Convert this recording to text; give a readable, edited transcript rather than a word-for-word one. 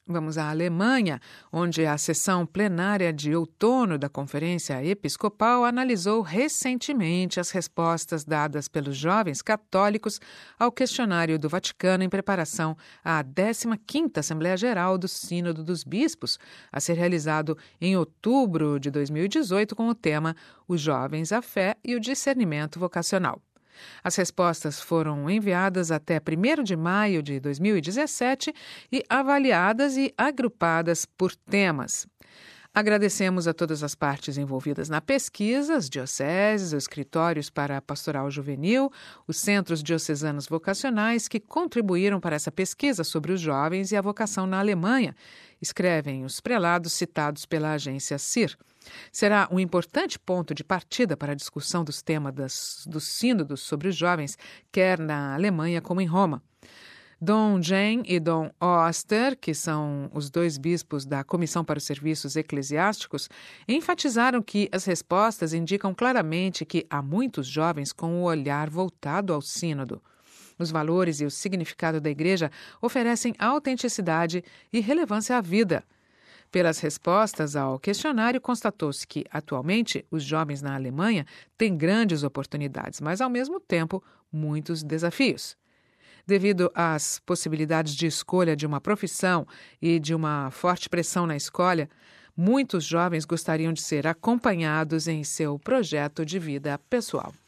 Vamos à Alemanha, onde a sessão plenária de outono da Conferência Episcopal analisou recentemente as respostas dadas pelos jovens católicos ao questionário do Vaticano em preparação à 15ª Assembleia Geral do Sínodo dos Bispos, a ser realizado em outubro de 2018 com o tema Os Jovens, a Fé e o Discernimento Vocacional. As respostas foram enviadas até 1º de maio de 2017 e avaliadas e agrupadas por temas. Agradecemos a todas as partes envolvidas na pesquisa, as dioceses, os escritórios para a pastoral juvenil, os centros diocesanos vocacionais que contribuíram para essa pesquisa sobre os jovens e a vocação na Alemanha, escrevem os prelados citados pela agência CIR. Será um importante ponto de partida para a discussão dos temas dos sínodos sobre os jovens, quer na Alemanha como em Roma. Dom Jen e Dom Oster, que são os 2 bispos da Comissão para os Serviços Eclesiásticos, enfatizaram que as respostas indicam claramente que há muitos jovens com o olhar voltado ao sínodo. Os valores e o significado da Igreja oferecem autenticidade e relevância à vida. Pelas respostas ao questionário, constatou-se que, atualmente, os jovens na Alemanha têm grandes oportunidades, mas, ao mesmo tempo, muitos desafios. Devido às possibilidades de escolha de uma profissão e de uma forte pressão na escolha, muitos jovens gostariam de ser acompanhados em seu projeto de vida pessoal.